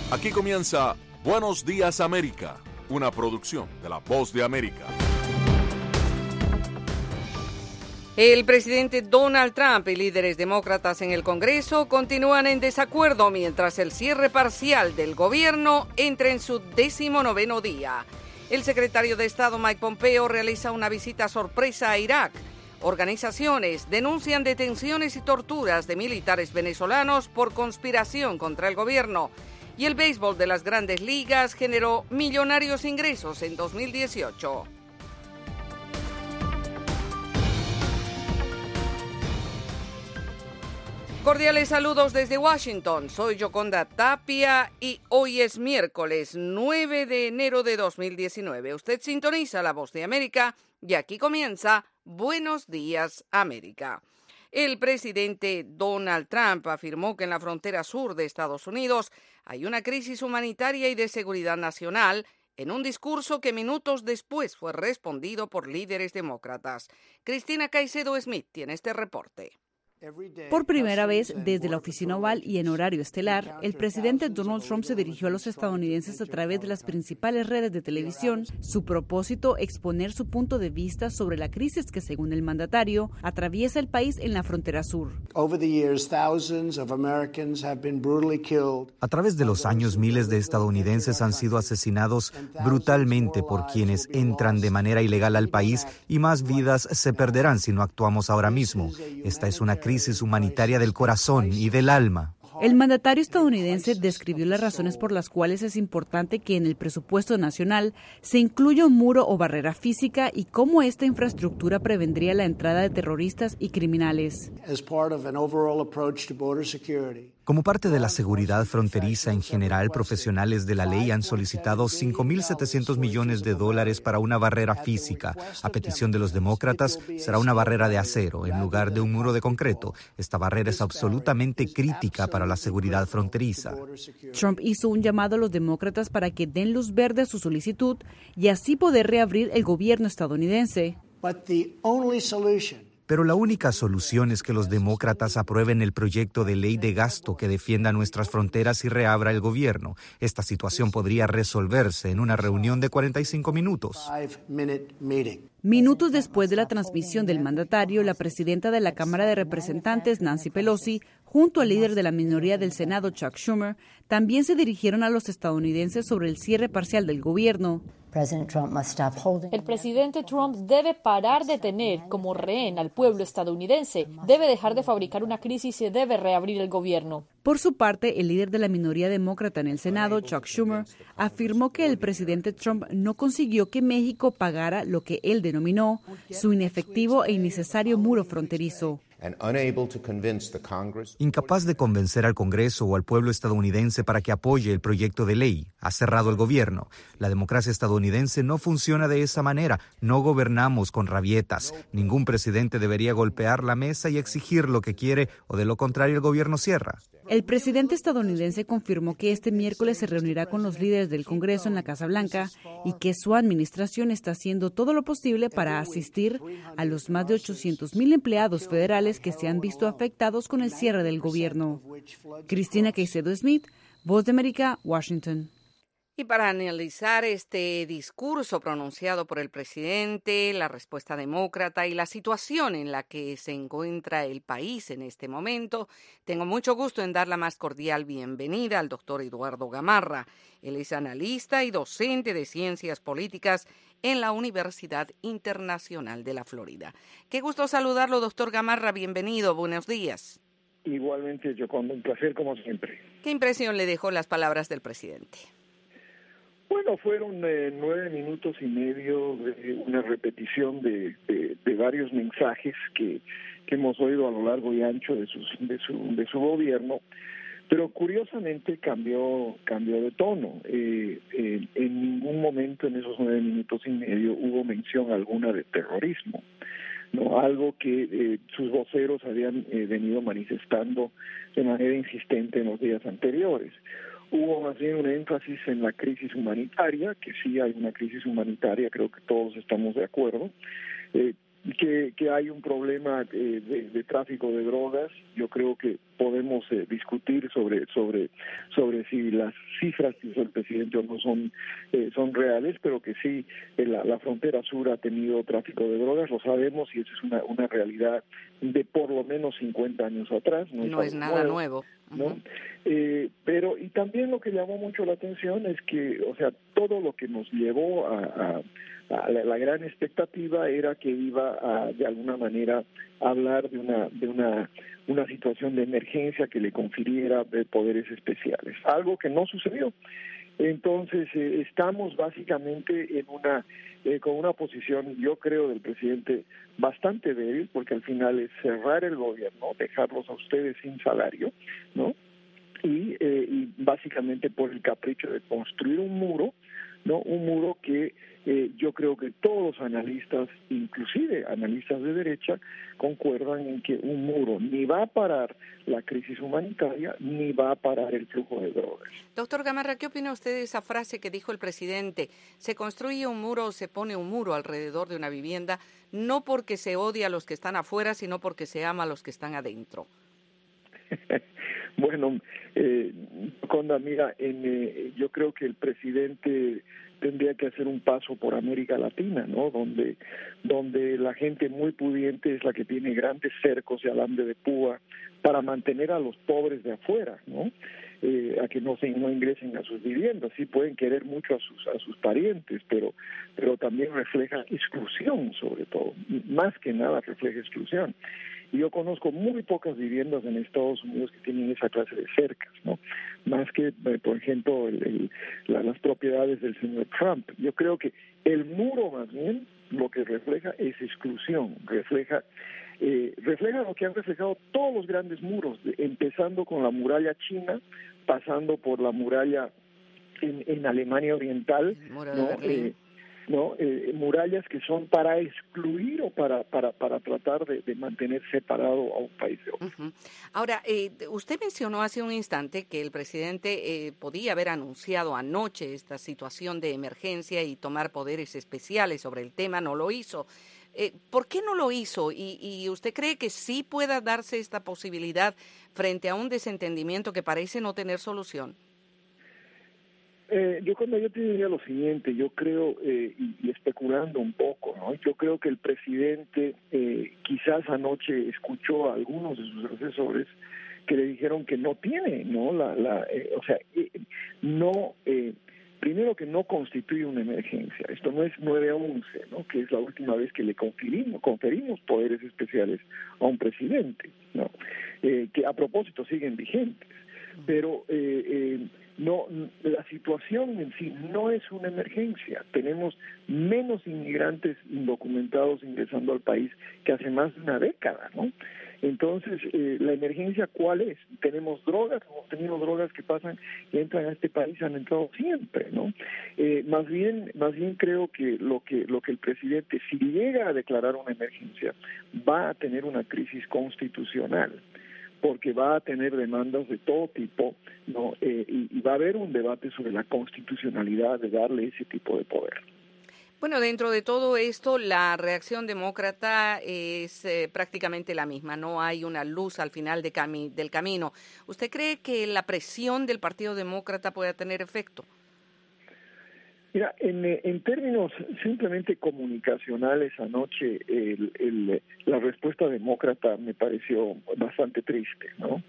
Aquí comienza Buenos Días América, una producción de La Voz de América. El presidente Donald Trump y líderes demócratas en el Congreso continúan en desacuerdo mientras el cierre parcial del gobierno entra en su 19º día. El secretario de Estado Mike Pompeo realiza una visita sorpresa a Irak. Organizaciones denuncian detenciones y torturas de militares venezolanos por conspiración contra el gobierno. Y el béisbol de las Grandes Ligas generó millonarios ingresos en 2018. Cordiales saludos desde Washington. Soy Yoconda Tapia y hoy es miércoles 9 de enero de 2019. Usted sintoniza La Voz de América y aquí comienza Buenos Días América. El presidente Donald Trump afirmó que en la frontera sur de Estados Unidos hay una crisis humanitaria y de seguridad nacional en un discurso que minutos después fue respondido por líderes demócratas. Cristina Caicedo Smith tiene este reporte. Por primera vez desde la oficina oval y en horario estelar, el presidente Donald Trump se dirigió a los estadounidenses a través de las principales redes de televisión. Su propósito, exponer su punto de vista sobre la crisis que, según el mandatario, atraviesa el país en la frontera sur. A través de los años, miles de estadounidenses han sido asesinados brutalmente por quienes entran de manera ilegal al país y más vidas se perderán si no actuamos ahora mismo. Esta es una crisis humanitaria del corazón y del alma. El mandatario estadounidense describió las razones por las cuales es importante que en el presupuesto nacional se incluya un muro o barrera física y cómo esta infraestructura prevendría la entrada de terroristas y criminales. Como parte de la seguridad fronteriza en general, profesionales de la ley han solicitado $5.700 millones para una barrera física. A petición de los demócratas, será una barrera de acero en lugar de un muro de concreto. Esta barrera es absolutamente crítica para la seguridad fronteriza. Trump hizo un llamado a los demócratas para que den luz verde a su solicitud y así poder reabrir el gobierno estadounidense. Pero la única solución es que los demócratas aprueben el proyecto de ley de gasto que defienda nuestras fronteras y reabra el gobierno. Esta situación podría resolverse en una reunión de 45 minutos. Minutos después de la transmisión del mandatario, la presidenta de la Cámara de Representantes, Nancy Pelosi, junto al líder de la minoría del Senado, Chuck Schumer, también se dirigieron a los estadounidenses sobre el cierre parcial del gobierno. El presidente Trump debe parar de tener como rehén al pueblo estadounidense, debe dejar de fabricar una crisis y debe reabrir el gobierno. Por su parte, el líder de la minoría demócrata en el Senado, Chuck Schumer, afirmó que el presidente Trump no consiguió que México pagara lo que él denominó su inefectivo e innecesario muro fronterizo. Incapaz de convencer al Congreso o al pueblo estadounidense para que apoye el proyecto de ley, ha cerrado el gobierno. La democracia estadounidense no funciona de esa manera. No gobernamos con rabietas. Ningún presidente debería golpear la mesa y exigir lo que quiere, o de lo contrario el gobierno cierra. El presidente estadounidense confirmó que este miércoles se reunirá con los líderes del Congreso en la Casa Blanca y que su administración está haciendo todo lo posible para asistir a los más de 800,000 empleados federales que se han visto afectados con el cierre del gobierno. Cristina Caicedo Smith, Voz de América, Washington. Y para analizar este discurso pronunciado por el presidente, la respuesta demócrata y la situación en la que se encuentra el país en este momento, tengo mucho gusto en dar la más cordial bienvenida al doctor Eduardo Gamarra. Él es analista y docente de ciencias políticas en la Universidad Internacional de la Florida. Qué gusto saludarlo, doctor Gamarra. Bienvenido. Buenos días. Igualmente, Yoconda, un placer como siempre. ¿Qué impresión le dejó las palabras del presidente? Bueno, fueron 9 minutos y medio de una repetición de varios mensajes que hemos oído a lo largo y ancho de su gobierno, pero curiosamente cambió de tono. En ningún momento en esos 9 minutos y medio hubo mención alguna de terrorismo, ¿no? Algo que sus voceros habían venido manifestando de manera insistente en los días anteriores. Hubo más bien un énfasis en la crisis humanitaria, que sí hay una crisis humanitaria, creo que todos estamos de acuerdo, que hay un problema de tráfico de drogas. Yo creo que podemos discutir sobre si las cifras que hizo el presidente o no son reales, pero que sí, la frontera sur ha tenido tráfico de drogas, lo sabemos, y eso es una realidad de por lo menos 50 años atrás. No es nada nuevo. ¿No? Pero y también lo que llamó mucho la atención es que, o sea, todo lo que nos llevó a la gran expectativa era que iba a, de alguna manera, hablar de una situación de emergencia que le confiriera poderes especiales, algo que no sucedió. Entonces estamos básicamente con una posición, yo creo, del presidente bastante débil, porque al final es cerrar el gobierno, dejarlos a ustedes sin salario, ¿no? Y básicamente por el capricho de construir un muro, ¿no? Un muro que yo creo que todos los analistas, inclusive analistas de derecha, concuerdan en que un muro ni va a parar la crisis humanitaria ni va a parar el flujo de drogas. Doctor Gamarra, ¿qué opina usted de esa frase que dijo el presidente? Se construye un muro o se pone un muro alrededor de una vivienda, no porque se odia a los que están afuera, sino porque se ama a los que están adentro. Bueno, Conda, mira, yo creo que el presidente tendría que hacer un paso por América Latina, ¿no? Donde la gente muy pudiente es la que tiene grandes cercos de alambre de púa para mantener a los pobres de afuera, ¿no? A que no ingresen a sus viviendas. Sí pueden querer mucho a sus parientes, pero también refleja exclusión, sobre todo. Más que nada refleja exclusión. Y yo conozco muy pocas viviendas en Estados Unidos que tienen esa clase de cercas, ¿no? Más que, por ejemplo, las propiedades del señor Trump. Yo creo que el muro, más bien, lo que refleja es exclusión, refleja lo que han reflejado todos los grandes muros, empezando con la muralla china, pasando por la muralla en Alemania Oriental, ¿no? Murallas que son para excluir o para tratar de mantener separado a un país de otro. Uh-huh. Ahora, usted mencionó hace un instante que el presidente podía haber anunciado anoche esta situación de emergencia y tomar poderes especiales sobre el tema, no lo hizo. ¿Por qué no lo hizo? ¿Y usted cree que sí pueda darse esta posibilidad frente a un desentendimiento que parece no tener solución? Yo te diría lo siguiente, yo creo, y especulando un poco, ¿no? Yo creo que el presidente quizás anoche escuchó a algunos de sus asesores que le dijeron que no tiene, ¿no? Primero que no constituye una emergencia. Esto no es 9/11, ¿no? Que es la última vez que le conferimos poderes especiales a un presidente, ¿no? Que a propósito siguen vigentes. Pero no, la situación en sí no es una emergencia. Tenemos menos inmigrantes indocumentados ingresando al país que hace más de una década, ¿no? Entonces, ¿la emergencia cuál es? Tenemos drogas, hemos tenido drogas que entran a este país, han entrado siempre, ¿no? Más bien creo que lo que el presidente, si llega a declarar una emergencia, va a tener una crisis constitucional, porque va a tener demandas de todo tipo, ¿no? Y va a haber un debate sobre la constitucionalidad de darle ese tipo de poder. Bueno, dentro de todo esto, la reacción demócrata es prácticamente la misma. No hay una luz al final del camino. ¿Usted cree que la presión del Partido Demócrata pueda tener efecto? Mira, en términos simplemente comunicacionales, anoche la respuesta demócrata me pareció bastante triste, ¿no?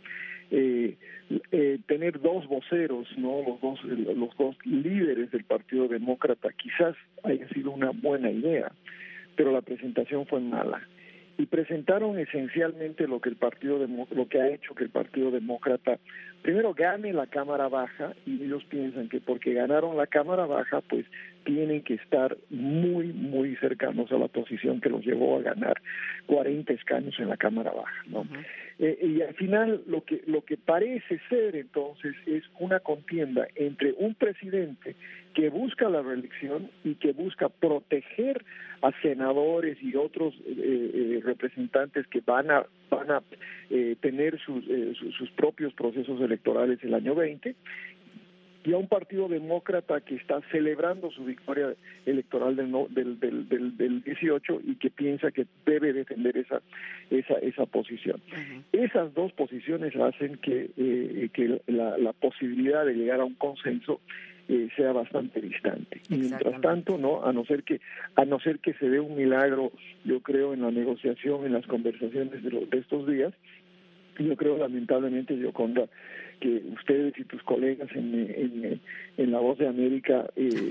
Tener dos voceros, ¿no? Los dos líderes del Partido Demócrata quizás haya sido una buena idea, pero la presentación fue mala. Y presentaron esencialmente lo que ha hecho que el Partido Demócrata primero gane la Cámara Baja, y ellos piensan que porque ganaron la Cámara Baja, pues tienen que estar muy, muy cercanos a la posición que los llevó a ganar 40 escaños en la Cámara Baja, ¿no? Y al final lo que parece ser entonces es una contienda entre un presidente que busca la reelección y que busca proteger a senadores y otros representantes que van a tener sus propios procesos electorales el año 20, y a un partido demócrata que está celebrando su victoria electoral del 18 y que piensa que debe defender esa posición. Esas dos posiciones hacen que la posibilidad de llegar a un consenso sea bastante distante. Y mientras tanto, no, a no ser que se dé un milagro, yo creo, en la negociación, en las conversaciones de estos días, yo creo lamentablemente, Yoconda, que ustedes y tus colegas en La Voz de América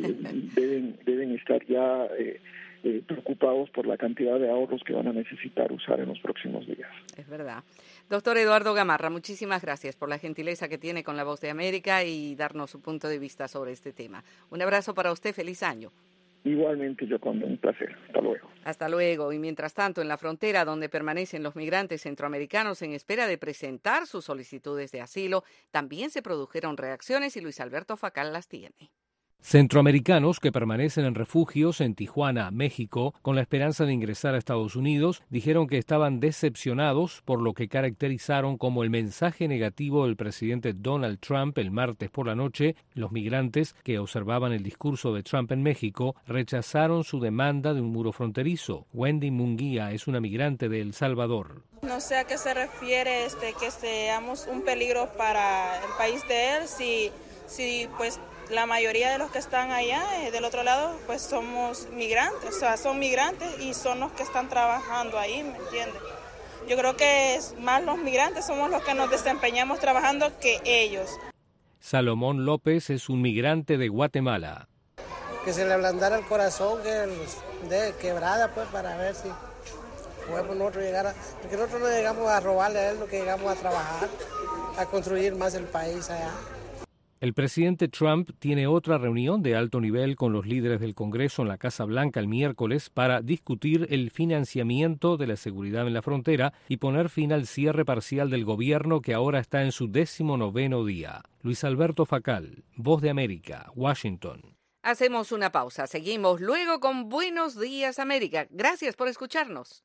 deben estar ya preocupados por la cantidad de ahorros que van a necesitar usar en los próximos días. Es verdad. Doctor Eduardo Gamarra, muchísimas gracias por la gentileza que tiene con La Voz de América y darnos su punto de vista sobre este tema. Un abrazo para usted, feliz año. Igualmente, Yoconda, un placer. Hasta luego. Hasta luego. Y mientras tanto, en la frontera donde permanecen los migrantes centroamericanos en espera de presentar sus solicitudes de asilo, también se produjeron reacciones y Luis Alberto Facal las tiene. Centroamericanos que permanecen en refugios en Tijuana, México, con la esperanza de ingresar a Estados Unidos, dijeron que estaban decepcionados por lo que caracterizaron como el mensaje negativo del presidente Donald Trump el martes por la noche. Los migrantes que observaban el discurso de Trump en México rechazaron su demanda de un muro fronterizo. Wendy Munguía es una migrante de El Salvador. No sé a qué se refiere que seamos un peligro para el país de él, si pues la mayoría de los que están allá del otro lado pues somos migrantes, o sea, son migrantes y son los que están trabajando ahí, ¿me entiendes? Yo creo que es más los migrantes somos los que nos desempeñamos trabajando que ellos. Salomón López es un migrante de Guatemala. Que se le ablandara el corazón, que de quebrada pues para ver si podemos nosotros llegar porque nosotros no llegamos a robarle a él, lo que llegamos a trabajar, a construir más el país allá. El presidente Trump tiene otra reunión de alto nivel con los líderes del Congreso en la Casa Blanca el miércoles para discutir el financiamiento de la seguridad en la frontera y poner fin al cierre parcial del gobierno que ahora está en su 19º día. Luis Alberto Facal, Voz de América, Washington. Hacemos una pausa. Seguimos luego con Buenos Días América. Gracias por escucharnos.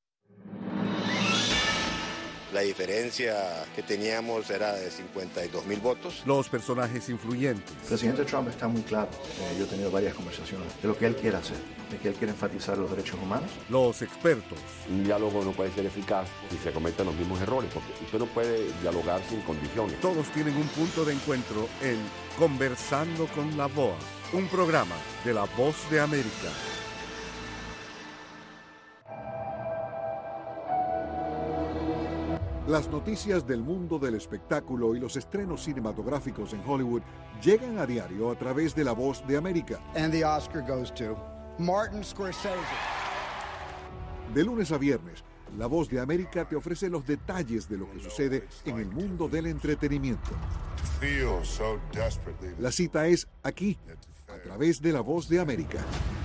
La diferencia que teníamos era de 52,000 votos. Los personajes influyentes. El presidente Trump está muy claro. Yo he tenido varias conversaciones de lo que él quiere hacer, de que él quiere enfatizar los derechos humanos. Los expertos. Un diálogo no puede ser eficaz si se cometen los mismos errores, porque usted no puede dialogar sin condiciones. Todos tienen un punto de encuentro en Conversando con la VOA, un programa de La Voz de América. Las noticias del mundo del espectáculo y los estrenos cinematográficos en Hollywood llegan a diario a través de La Voz de América. And the Oscar goes to Martin Scorsese. De lunes a viernes, La Voz de América te ofrece los detalles de lo que sucede en el mundo del entretenimiento. La cita es aquí, a través de La Voz de América.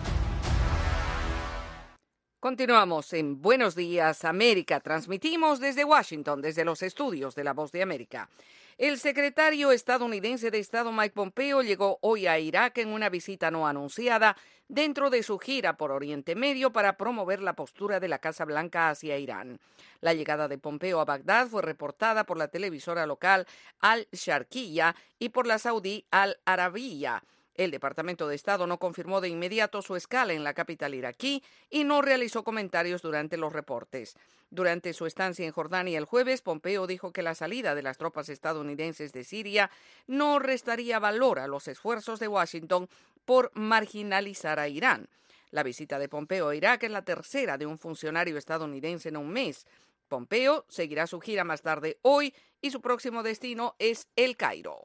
Continuamos en Buenos Días América. Transmitimos desde Washington, desde los estudios de La Voz de América. El secretario estadounidense de Estado Mike Pompeo llegó hoy a Irak en una visita no anunciada dentro de su gira por Oriente Medio para promover la postura de la Casa Blanca hacia Irán. La llegada de Pompeo a Bagdad fue reportada por la televisora local Al Sharqiya y por la saudí Al Arabiya. El Departamento de Estado no confirmó de inmediato su escala en la capital iraquí y no realizó comentarios durante los reportes. Durante su estancia en Jordania el jueves, Pompeo dijo que la salida de las tropas estadounidenses de Siria no restaría valor a los esfuerzos de Washington por marginalizar a Irán. La visita de Pompeo a Irak es la tercera de un funcionario estadounidense en un mes. Pompeo seguirá su gira más tarde hoy y su próximo destino es El Cairo.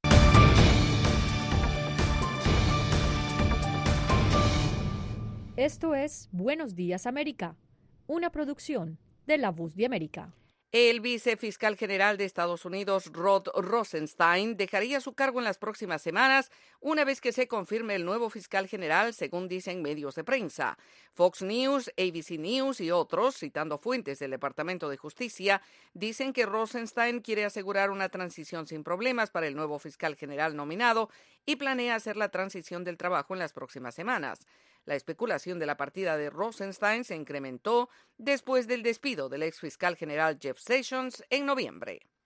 Esto es Buenos Días América, una producción de La Voz de América. El vicefiscal general de Estados Unidos, Rod Rosenstein, dejaría su cargo en las próximas semanas una vez que se confirme el nuevo fiscal general, según dicen medios de prensa. Fox News, ABC News y otros, citando fuentes del Departamento de Justicia, dicen que Rosenstein quiere asegurar una transición sin problemas para el nuevo fiscal general nominado y planea hacer la transición del trabajo en las próximas semanas. La especulación de la partida de Rosenstein se incrementó después del despido del ex fiscal general Jeff Sessions en noviembre.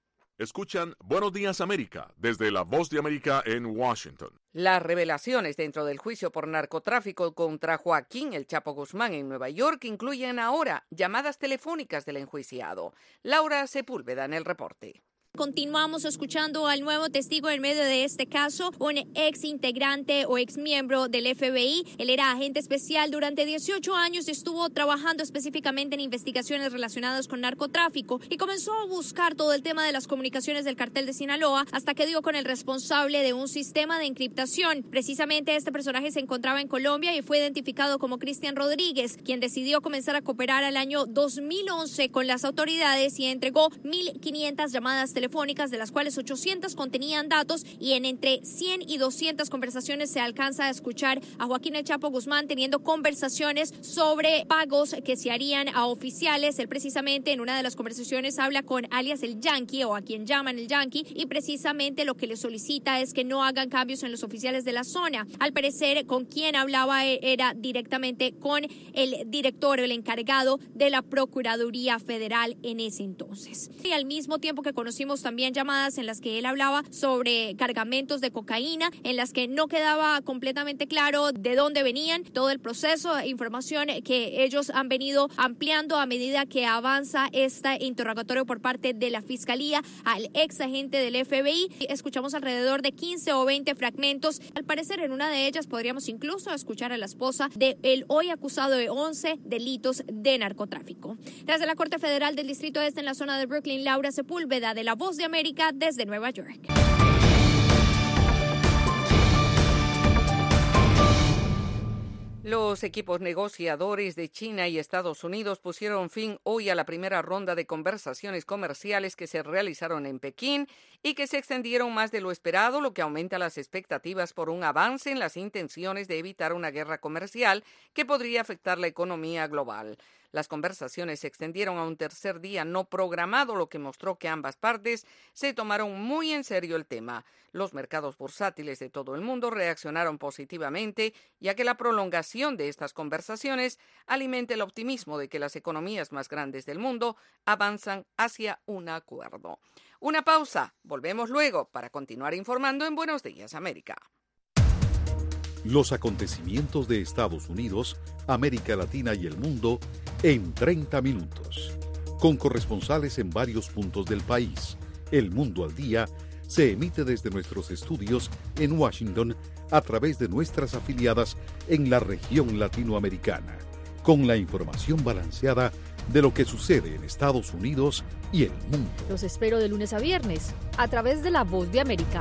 Escuchan Buenos Días América desde La Voz de América en Washington. Las revelaciones dentro del juicio por narcotráfico contra Joaquín El Chapo Guzmán en Nueva York incluyen ahora llamadas telefónicas del enjuiciado. Laura Sepúlveda en el reporte. Continuamos escuchando al nuevo testigo en medio de este caso, un ex integrante o ex miembro del FBI. Él era agente especial durante 18 años y estuvo trabajando específicamente en investigaciones relacionadas con narcotráfico y comenzó a buscar todo el tema de las comunicaciones del cartel de Sinaloa hasta que dio con el responsable de un sistema de encriptación. Precisamente este personaje se encontraba en Colombia y fue identificado como Cristian Rodríguez, quien decidió comenzar a cooperar al año 2011 con las autoridades y entregó 1.500 llamadas telefónicas, de las cuales 800 contenían datos, y en entre 100 y 200 conversaciones se alcanza a escuchar a Joaquín El Chapo Guzmán teniendo conversaciones sobre pagos que se harían a oficiales. Él precisamente en una de las conversaciones habla con alias el Yankee, o a quien llaman el Yankee, y precisamente lo que le solicita es que no hagan cambios en los oficiales de la zona. Al parecer, con quien hablaba era directamente con el director, el encargado de la Procuraduría Federal en ese entonces. Y al mismo tiempo que conocimos también llamadas en las que él hablaba sobre cargamentos de cocaína, en las que no quedaba completamente claro de dónde venían, todo el proceso, información que ellos han venido ampliando a medida que avanza este interrogatorio por parte de la Fiscalía al ex agente del FBI. Escuchamos alrededor de 15 o 20 fragmentos. Al parecer, en una de ellas podríamos incluso escuchar a la esposa del hoy acusado de 11 delitos de narcotráfico. Desde la Corte Federal del Distrito Este en la zona de Brooklyn, Laura Sepúlveda de La Voz de América desde Nueva York. Los equipos negociadores de China y Estados Unidos pusieron fin hoy a la primera ronda de conversaciones comerciales que se realizaron en Pekín y que se extendieron más de lo esperado, lo que aumenta las expectativas por un avance en las intenciones de evitar una guerra comercial que podría afectar la economía global. Las conversaciones se extendieron a un tercer día no programado, lo que mostró que ambas partes se tomaron muy en serio el tema. Los mercados bursátiles de todo el mundo reaccionaron positivamente, ya que la prolongación de estas conversaciones alimenta el optimismo de que las economías más grandes del mundo avanzan hacia un acuerdo. Una pausa. Volvemos luego para continuar informando en Buenos Días, América. Los acontecimientos de Estados Unidos, América Latina y el mundo en 30 minutos. Con corresponsales en varios puntos del país. El Mundo al Día se emite desde nuestros estudios en Washington a través de nuestras afiliadas en la región latinoamericana. Con la información balanceada de lo que sucede en Estados Unidos y el mundo. Los espero de lunes a viernes a través de La Voz de América.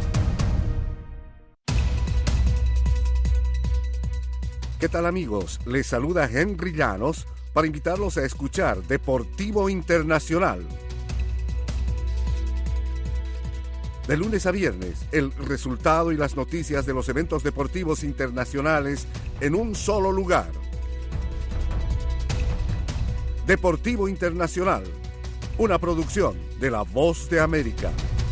¿Qué tal, amigos? Les saluda Henry Llanos para invitarlos a escuchar Deportivo Internacional. De lunes a viernes, el resultado y las noticias de los eventos deportivos internacionales en un solo lugar. Deportivo Internacional, una producción de La Voz de América.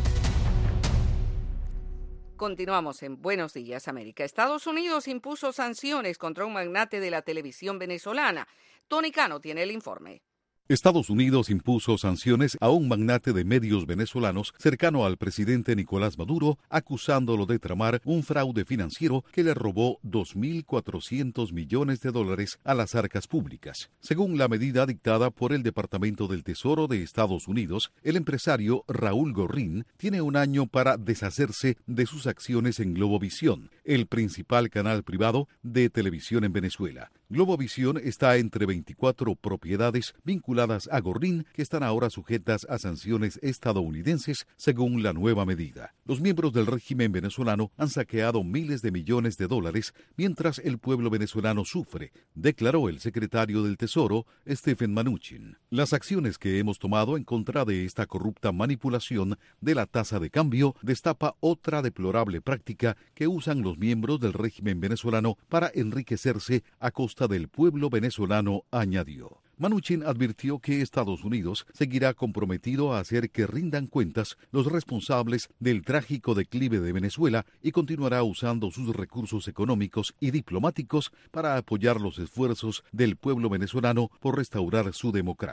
Continuamos en Buenos Días, América. Estados Unidos impuso sanciones contra un magnate de la televisión venezolana. Tony Cano tiene el informe. Estados Unidos impuso sanciones a un magnate de medios venezolanos cercano al presidente Nicolás Maduro, acusándolo de tramar un fraude financiero que le robó $2.400 millones a las arcas públicas. Según la medida dictada por el Departamento del Tesoro de Estados Unidos, el empresario Raúl Gorrín tiene un año para deshacerse de sus acciones en Globovisión, el principal canal privado de televisión en Venezuela. Globovisión está entre 24 propiedades vinculadas a Gorrín que están ahora sujetas a sanciones estadounidenses según la nueva medida. Los miembros del régimen venezolano han saqueado miles de millones de dólares mientras el pueblo venezolano sufre, declaró el secretario del Tesoro, Stephen Mnuchin. Las acciones que hemos tomado en contra de esta corrupta manipulación de la tasa de cambio destapa otra deplorable práctica que usan los miembros del régimen venezolano para enriquecerse a costa del pueblo venezolano, añadió. Mnuchin advirtió que Estados Unidos seguirá comprometido a hacer que rindan cuentas los responsables del trágico declive de Venezuela y continuará usando sus recursos económicos y diplomáticos para apoyar los esfuerzos del pueblo venezolano por restaurar su democracia.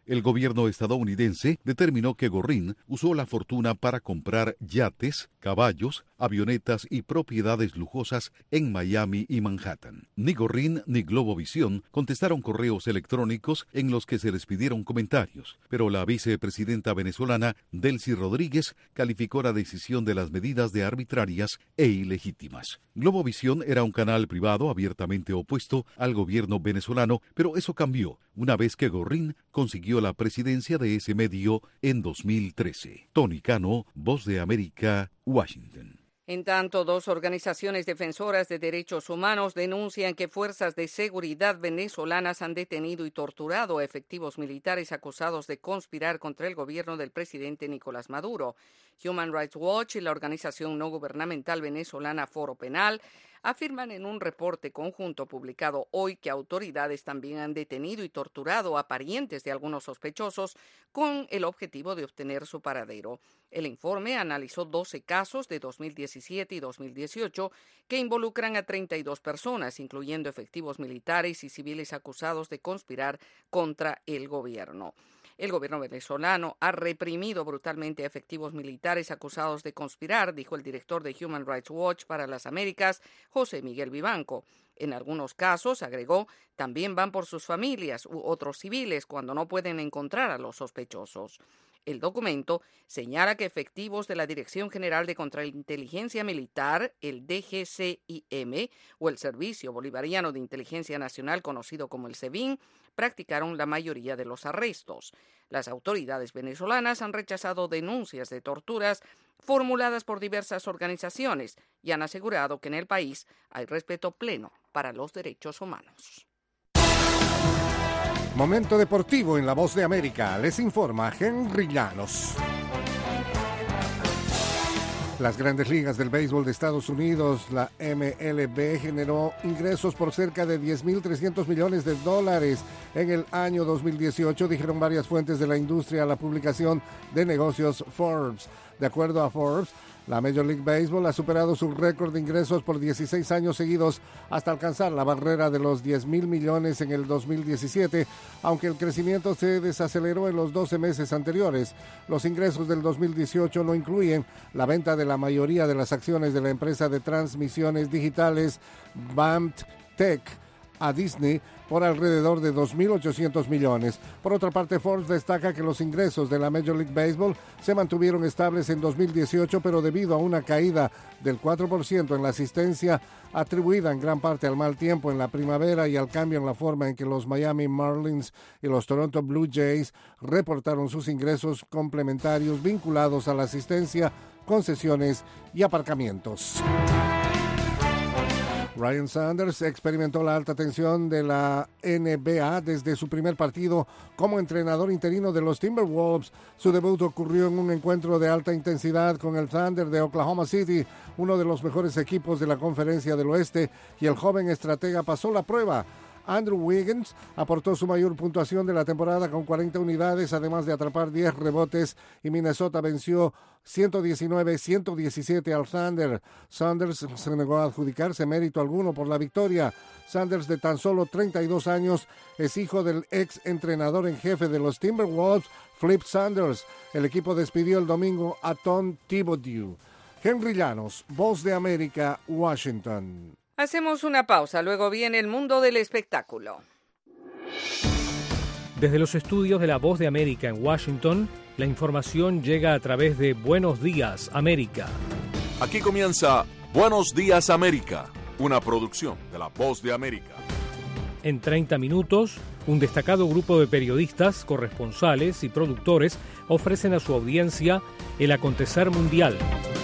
El gobierno estadounidense determinó que Gorrin usó la fortuna para comprar yates, caballos, avionetas y propiedades lujosas en Miami y Manhattan. Ni Gorrin ni Globovisión contestaron correos electrónicos en los que se les pidieron comentarios, pero la vicepresidenta venezolana Delcy Rodríguez calificó la decisión de las medidas de arbitrarias e ilegítimas. Globovisión era un canal privado abiertamente opuesto al gobierno venezolano, pero eso cambió una vez que Gorrin consiguió la presidencia de ese medio en 2013. Tony Cano, Voz de América, Washington. En tanto, dos organizaciones defensoras de derechos humanos denuncian que fuerzas de seguridad venezolanas han detenido y torturado a efectivos militares acusados de conspirar contra el gobierno del presidente Nicolás Maduro. Human Rights Watch y la organización no gubernamental venezolana Foro Penal afirman en un reporte conjunto publicado hoy que autoridades también han detenido y torturado a parientes de algunos sospechosos con el objetivo de obtener su paradero. El informe analizó 12 casos de 2017 y 2018 que involucran a 32 personas, incluyendo efectivos militares y civiles acusados de conspirar contra el gobierno. El gobierno venezolano ha reprimido brutalmente a efectivos militares acusados de conspirar, dijo el director de Human Rights Watch para las Américas, José Miguel Vivanco. En algunos casos, agregó, también van por sus familias u otros civiles cuando no pueden encontrar a los sospechosos. El documento señala que efectivos de la Dirección General de Contrainteligencia Militar, el DGCIM, o el Servicio Bolivariano de Inteligencia Nacional, conocido como el SEBIN, practicaron la mayoría de los arrestos. Las autoridades venezolanas han rechazado denuncias de torturas formuladas por diversas organizaciones y han asegurado que en el país hay respeto pleno para los derechos humanos. Momento deportivo en La Voz de América. Les informa Henry Llanos. Las Grandes Ligas del Béisbol de Estados Unidos, la MLB, generó ingresos por cerca de $10.300 millones en el año 2018, dijeron varias fuentes de la industria a la publicación de negocios Forbes. De acuerdo a Forbes, la Major League Baseball ha superado su récord de ingresos por 16 años seguidos hasta alcanzar la barrera de los $10.000 millones en el 2017, aunque el crecimiento se desaceleró en los 12 meses anteriores. Los ingresos del 2018 no incluyen la venta de la mayoría de las acciones de la empresa de transmisiones digitales BAMTech a Disney por alrededor de $2.800 millones. Por otra parte, Forbes destaca que los ingresos de la Major League Baseball se mantuvieron estables en 2018, pero debido a una caída del 4% en la asistencia, atribuida en gran parte al mal tiempo en la primavera y al cambio en la forma en que los Miami Marlins y los Toronto Blue Jays reportaron sus ingresos complementarios vinculados a la asistencia, concesiones y aparcamientos. Ryan Saunders experimentó la alta tensión de la NBA desde su primer partido como entrenador interino de los Timberwolves. Su debut ocurrió en un encuentro de alta intensidad con el Thunder de Oklahoma City, uno de los mejores equipos de la Conferencia del Oeste, y el joven estratega pasó la prueba. Andrew Wiggins aportó su mayor puntuación de la temporada con 40 unidades, además de atrapar 10 rebotes, y Minnesota venció 119-117 al Thunder. Saunders se negó a adjudicarse mérito alguno por la victoria. Saunders, de tan solo 32 años, es hijo del ex entrenador en jefe de los Timberwolves, Flip Saunders. El equipo despidió el domingo a Tom Thibodeau. Henry Llanos, Voz de América, Washington. Hacemos una pausa, luego viene el mundo del espectáculo. Desde los estudios de La Voz de América en Washington, la información llega a través de Buenos Días, América. Aquí comienza Buenos Días, América, una producción de La Voz de América. En 30 minutos, un destacado grupo de periodistas, corresponsales y productores ofrecen a su audiencia el acontecer mundial.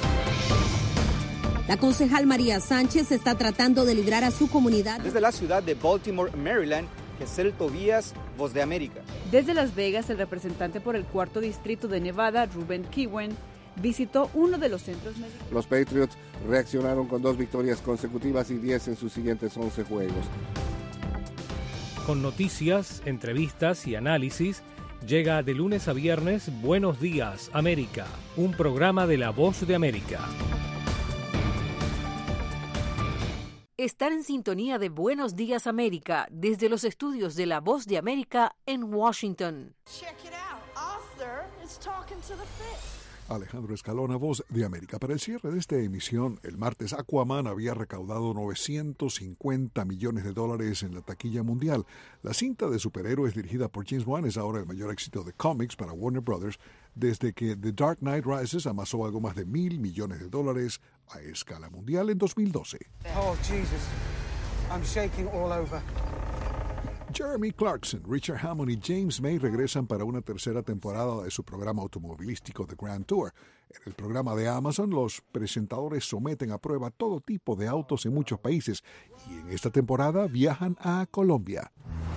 La concejal María Sánchez está tratando de librar a su comunidad. Desde la ciudad de Baltimore, Maryland, Gesell Tobías, Voz de América. Desde Las Vegas, el representante por el 4º distrito de Nevada, Ruben Kiwen, visitó uno de los centros médicos. Los Patriots reaccionaron con 2 victorias consecutivas y 10 en sus siguientes 11 juegos. Con noticias, entrevistas y análisis, llega de lunes a viernes Buenos Días, América, un programa de La Voz de América. Están en sintonía de Buenos Días América desde los estudios de La Voz de América en Washington. Alejandro Escalona, Voz de América. Para el cierre de esta emisión, el martes Aquaman había recaudado $950 millones en la taquilla mundial. La cinta de superhéroes dirigida por James Wan es ahora el mayor éxito de cómics para Warner Brothers desde que The Dark Knight Rises amasó algo más de $1,000 millones a escala mundial en 2012. Oh, Jesus. I'm shaking all over. Jeremy Clarkson, Richard Hammond y James May regresan para una tercera temporada de su programa automovilístico The Grand Tour. En el programa de Amazon, los presentadores someten a prueba todo tipo de autos en muchos países y en esta temporada viajan a Colombia.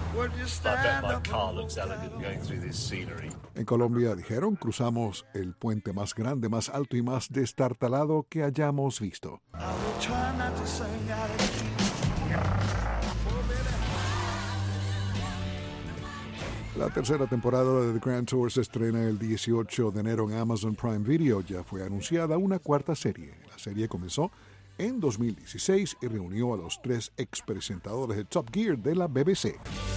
En Colombia, dijeron, cruzamos el puente más grande, más alto y más destartalado que hayamos visto. La tercera temporada de The Grand Tour se estrena el 18 de enero en Amazon Prime Video. Ya fue anunciada una cuarta serie. La serie comenzó en 2016 y reunió a los 3 expresentadores de Top Gear de la BBC.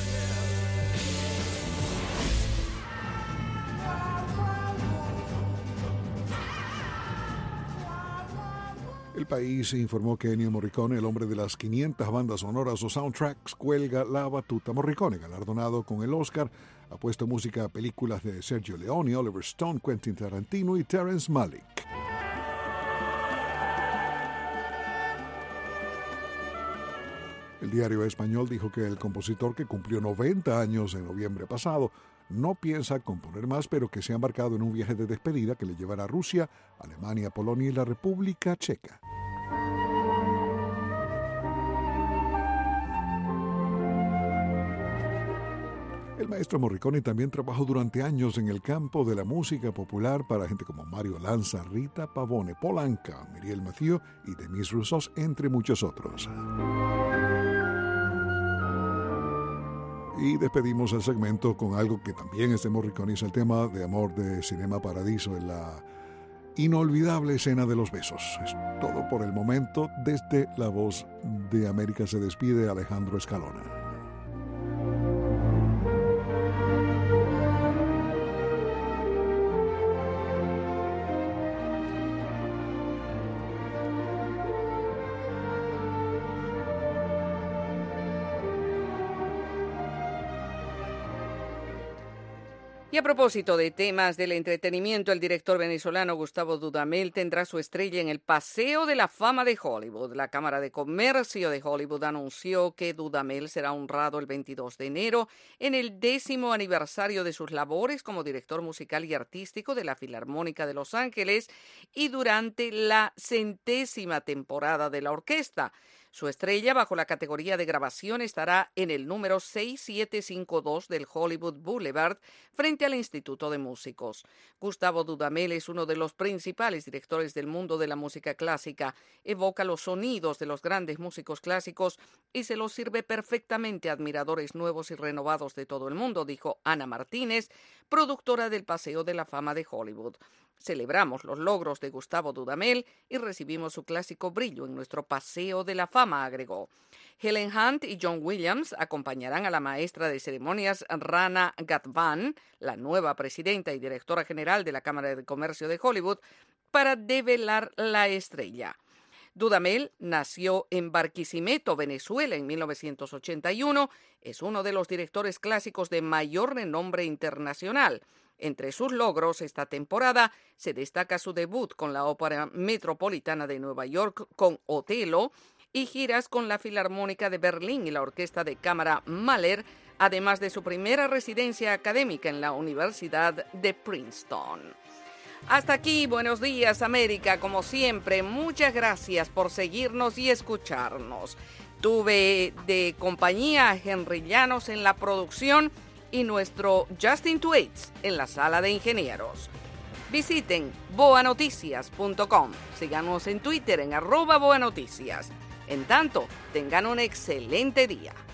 El país informó que Ennio Morricone, el hombre de las 500 bandas sonoras o soundtracks, cuelga la batuta. Morricone, galardonado con el Oscar, ha puesto música a películas de Sergio Leone, Oliver Stone, Quentin Tarantino y Terrence Malick. El diario español dijo que el compositor, que cumplió 90 años en noviembre pasado, no piensa componer más, pero que se ha embarcado en un viaje de despedida que le llevará a Rusia, Alemania, Polonia y la República Checa. El maestro Morricone también trabajó durante años en el campo de la música popular para gente como Mario Lanza, Rita Pavone, Paul Anka, Muriel Mathieu y Demis Roussos, entre muchos otros. Y despedimos el segmento con algo que también es de Morricone, es el tema de amor de Cinema Paradiso en la inolvidable escena de los besos. Es todo por el momento. Desde La Voz de América se despide Alejandro Escalona. Y a propósito de temas del entretenimiento, el director venezolano Gustavo Dudamel tendrá su estrella en el Paseo de la Fama de Hollywood. La Cámara de Comercio de Hollywood anunció que Dudamel será honrado el 22 de enero en el 10º aniversario de sus labores como director musical y artístico de la Filarmónica de Los Ángeles y durante la 100ª temporada de la orquesta. Su estrella, bajo la categoría de grabación, estará en el número 6752 del Hollywood Boulevard, frente al Instituto de Músicos. Gustavo Dudamel es uno de los principales directores del mundo de la música clásica. Evoca los sonidos de los grandes músicos clásicos y se los sirve perfectamente a admiradores nuevos y renovados de todo el mundo, dijo Ana Martínez, productora del Paseo de la Fama de Hollywood. Celebramos los logros de Gustavo Dudamel y recibimos su clásico brillo en nuestro Paseo de la Fama, agregó. Helen Hunt y John Williams acompañarán a la maestra de ceremonias Rana Gatvan, la nueva presidenta y directora general de la Cámara de Comercio de Hollywood, para develar la estrella. Dudamel nació en Barquisimeto, Venezuela, en 1981. Es uno de los directores clásicos de mayor renombre internacional. Entre sus logros esta temporada se destaca su debut con la Ópera Metropolitana de Nueva York con Otelo y giras con la Filarmónica de Berlín y la Orquesta de Cámara Mahler, además de su primera residencia académica en la Universidad de Princeton. Hasta aquí, Buenos Días América, como siempre, muchas gracias por seguirnos y escucharnos. Tuve de compañía a Henry Llanos en la producción y nuestro Justin Twaits en la sala de ingenieros. Visiten boanoticias.com. Síganos en Twitter en @boanoticias. En tanto, tengan un excelente día.